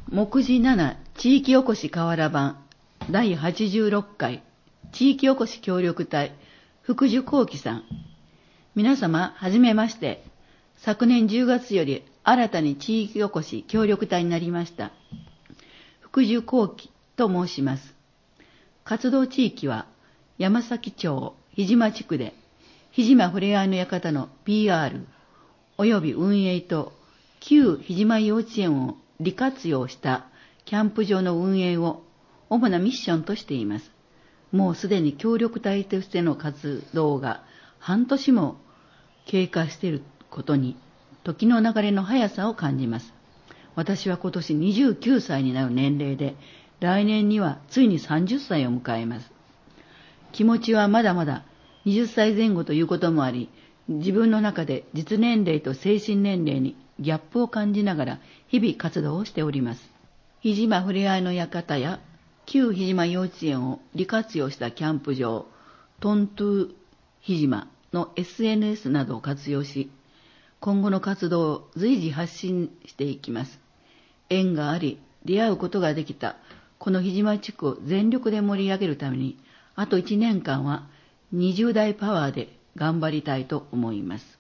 目次7地域おこし河原版第86回地域おこし協力隊福寿幸喜さん。皆様、はじめまして。昨年10月より新たに地域おこし協力隊になりました。福寿幸喜と申します。活動地域は山崎町日島地区で日島ふれあいの館の PR および運営と旧日島幼稚園を利活用したキャンプ場の運営を主なミッションとしています。もうすでに協力隊としての活動が半年も経過していることに時の流れの速さを感じます。私は今年29歳になる年齢で、来年にはついに30歳を迎えます。気持ちはまだまだ20歳前後ということもあり、自分の中で実年齢と精神年齢にギャップを感じながら日々活動をしております。日島ふれあいの館や旧日島幼稚園を利活用したキャンプ場、トントゥ日島の SNS などを活用し、今後の活動を随時発信していきます。縁があり、出会うことができたこの日島地区を全力で盛り上げるために、あと1年間は20代パワーで頑張りたいと思います。